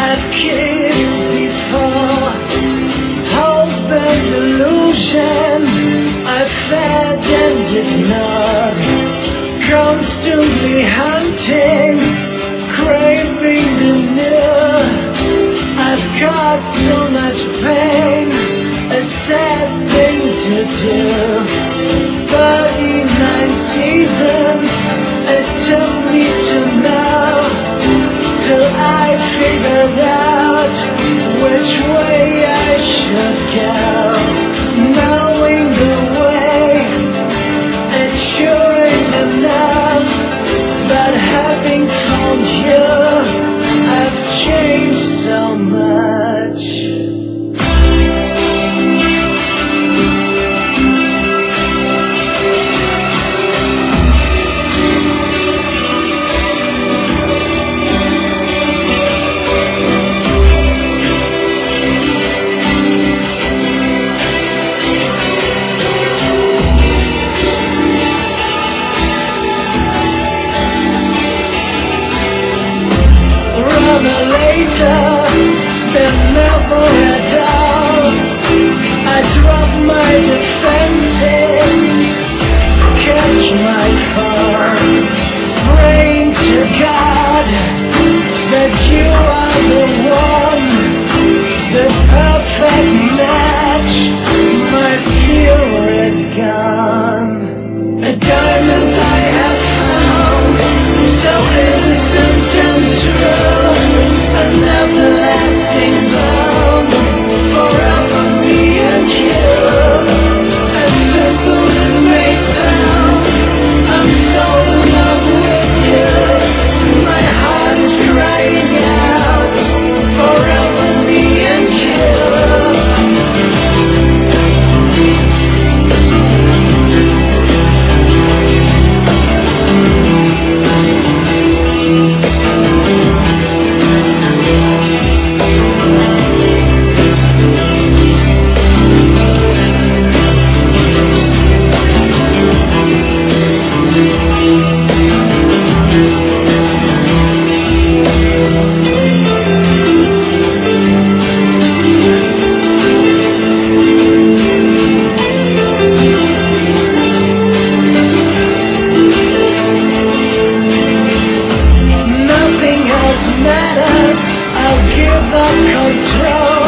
I've kissed before, hope and illusion, I've fed and ignored, constantly hunting, craving the new. I've caused so much pain, a sad thing to do. 39 seasons, it took me to know, till I figured out which way I should go. Knowing the way, it sure ain't enough, but having found you, I've changed so much. Then never at all, I drop my defenses, catch my car, praying to God that you are the one, the perfect match. My fear is gone, a diamond I have found, so innocent and true. An everlasting bond, forever me and you. As simple it may sound, I'm so in love with you. My heart is crying out, forever me and you. Nothing else matters, I'll give up control.